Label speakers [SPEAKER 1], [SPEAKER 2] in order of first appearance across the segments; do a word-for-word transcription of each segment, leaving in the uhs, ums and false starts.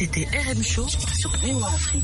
[SPEAKER 1] C'était R M Show sur V O A Afrique.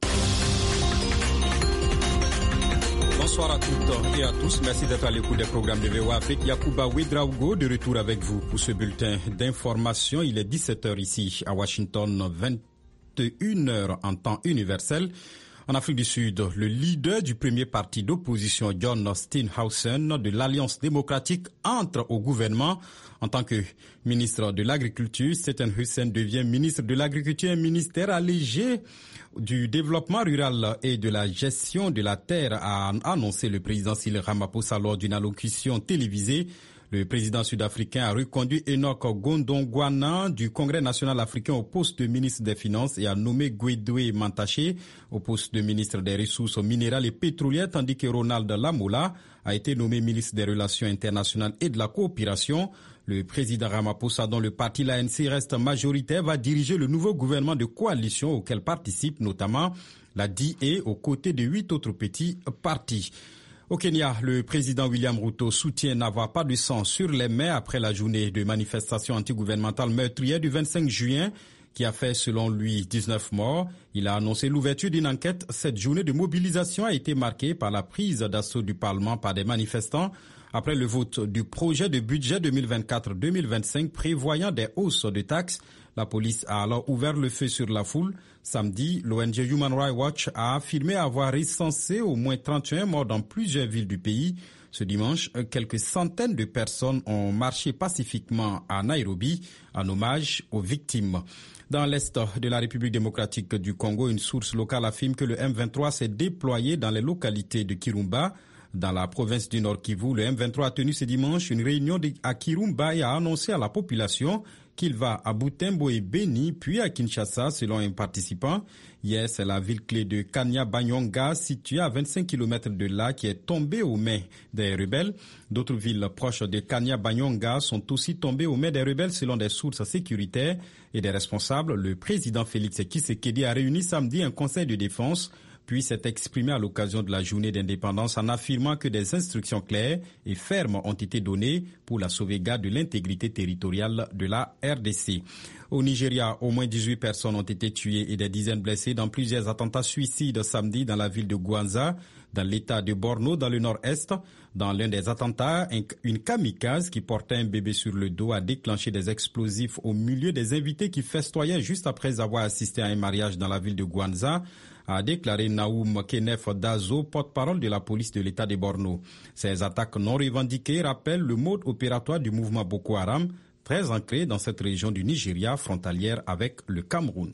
[SPEAKER 2] Bonsoir à toutes et à tous. Merci d'être à l'écoute des programmes de V O A Afrique. Yacouba Ouedraogo de retour avec vous pour ce bulletin d'information. Il est dix-sept heures ici à Washington, vingt et une heures en temps universel. En Afrique du Sud, le leader du premier parti d'opposition, John Steenhuisen, de l'Alliance démocratique, entre au gouvernement. En tant que ministre de l'Agriculture, Steenhuisen devient ministre de l'Agriculture, un ministère allégé du développement rural et de la gestion de la terre, a annoncé le président Cyril Ramaphosa lors d'une allocution télévisée. Le président sud-africain a reconduit Enoch Godongwana du Congrès national africain au poste de ministre des Finances et a nommé Gwedwe Mantashe au poste de ministre des Ressources minérales et pétrolières, tandis que Ronald Lamola a été nommé ministre des Relations internationales et de la coopération. Le président Ramaphosa, dont le parti l'A N C reste majoritaire, va diriger le nouveau gouvernement de coalition auquel participe notamment la D A aux côtés de huit autres petits partis. Au Kenya, le président William Ruto soutient n'avoir pas de sang sur les mains après la journée de manifestation antigouvernementale meurtrière du vingt-cinq juin qui a fait, selon lui, dix-neuf morts. Il a annoncé l'ouverture d'une enquête. Cette journée de mobilisation a été marquée par la prise d'assaut du Parlement par des manifestants après le vote du projet de budget deux mille vingt-quatre deux mille vingt-cinq prévoyant des hausses de taxes. La police a alors ouvert le feu sur la foule. Samedi, l'O N G Human Rights Watch a affirmé avoir recensé au moins trente et un morts dans plusieurs villes du pays. Ce dimanche, quelques centaines de personnes ont marché pacifiquement à Nairobi en hommage aux victimes. Dans l'est de la République démocratique du Congo, une source locale affirme que le M vingt-trois s'est déployé dans les localités de Kirumba. Dans la province du Nord Kivu, le M vingt-trois a tenu ce dimanche une réunion à Kirumba et a annoncé à la population qu'il va à Butembo et Beni, puis à Kinshasa, selon un participant. Hier, c'est la ville clé de Kanya-Banyonga, située à vingt-cinq kilomètres de là, qui est tombée aux mains des rebelles. D'autres villes proches de Kanya-Banyonga sont aussi tombées aux mains des rebelles, selon des sources sécuritaires et des responsables. Le président Félix Tshisekedi a réuni samedi un conseil de défense, puis s'est exprimé à l'occasion de la journée d'indépendance en affirmant que des instructions claires et fermes ont été données pour la sauvegarde de l'intégrité territoriale de la R D C. Au Nigeria, au moins dix-huit personnes ont été tuées et des dizaines blessées dans plusieurs attentats suicides samedi dans la ville de Gwanza, dans l'état de Borno, dans le nord-est. Dans l'un des attentats, une kamikaze qui portait un bébé sur le dos a déclenché des explosifs au milieu des invités qui festoyaient juste après avoir assisté à un mariage dans la ville de Gwanza, a déclaré Naoum Kenef Dazo, porte-parole de la police de l'État de Borno. Ces attaques non revendiquées rappellent le mode opératoire du mouvement Boko Haram, très ancré dans cette région du Nigeria frontalière avec le Cameroun.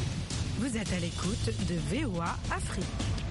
[SPEAKER 1] Vous êtes à l'écoute de V O A Afrique.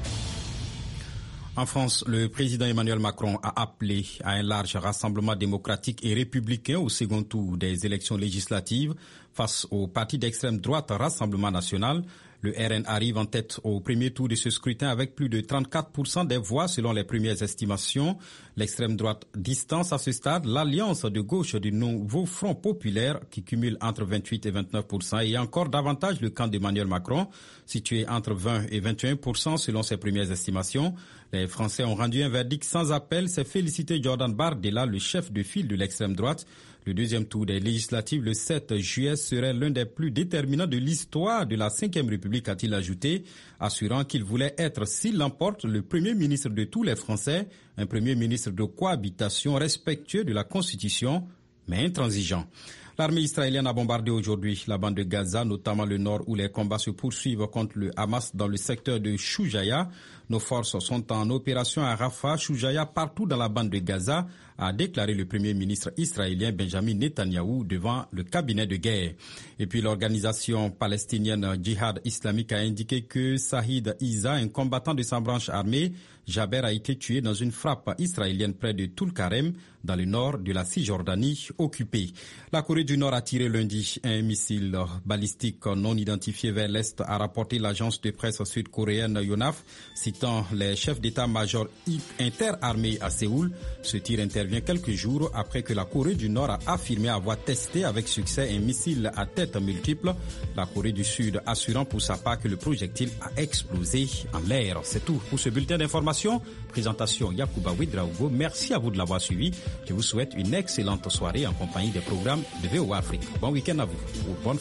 [SPEAKER 2] En France, le président Emmanuel Macron a appelé à un large rassemblement démocratique et républicain au second tour des élections législatives face au parti d'extrême droite Rassemblement National. Le R N arrive en tête au premier tour de ce scrutin avec plus de trente-quatre pour cent des voix selon les premières estimations. L'extrême droite distance à ce stade l'alliance de gauche du Nouveau Front Populaire qui cumule entre vingt-huit et vingt-neuf pour cent et encore davantage le camp d'Emmanuel Macron, situé entre vingt et vingt et un pour cent selon ses premières estimations. Les Français ont rendu un verdict sans appel, s'est félicité Jordan Bardella, le chef de file de l'extrême droite. Le deuxième tour des législatives le sept juillet serait l'un des plus déterminants de l'histoire de la cinquième République, a-t-il ajouté, assurant qu'il voulait être, s'il l'emporte, le premier ministre de tous les Français, un premier ministre de cohabitation respectueux de la Constitution, mais intransigeant. L'armée israélienne a bombardé aujourd'hui la bande de Gaza, notamment le nord où les combats se poursuivent contre le Hamas dans le secteur de Choujaya. Nos forces sont en opération à Rafah, Choujaya, partout dans la bande de Gaza, a déclaré le premier ministre israélien Benjamin Netanyahou devant le cabinet de guerre. Et puis l'organisation palestinienne Djihad islamique a indiqué que Saïd Isa, un combattant de sa branche armée, Jaber, a été tué dans une frappe israélienne près de Toul-Karem, dans le nord de la Cisjordanie occupée. La Corée du Nord a tiré lundi un missile balistique non identifié vers l'Est, a rapporté l'agence de presse sud-coréenne Yonhap, citant les chefs d'état-major interarmés à Séoul. Ce tir intervient quelques jours après que la Corée du Nord a affirmé avoir testé avec succès un missile à tête multiple. La Corée du Sud assurant pour sa part que le projectile a explosé en l'air. C'est tout pour ce bulletin d'information. Présentation Yacouba Ouedraogo. Merci à vous de l'avoir suivi. Je vous souhaite une excellente soirée en compagnie des programmes de V O A Afrique. Bon week-end à vous. Ou bonne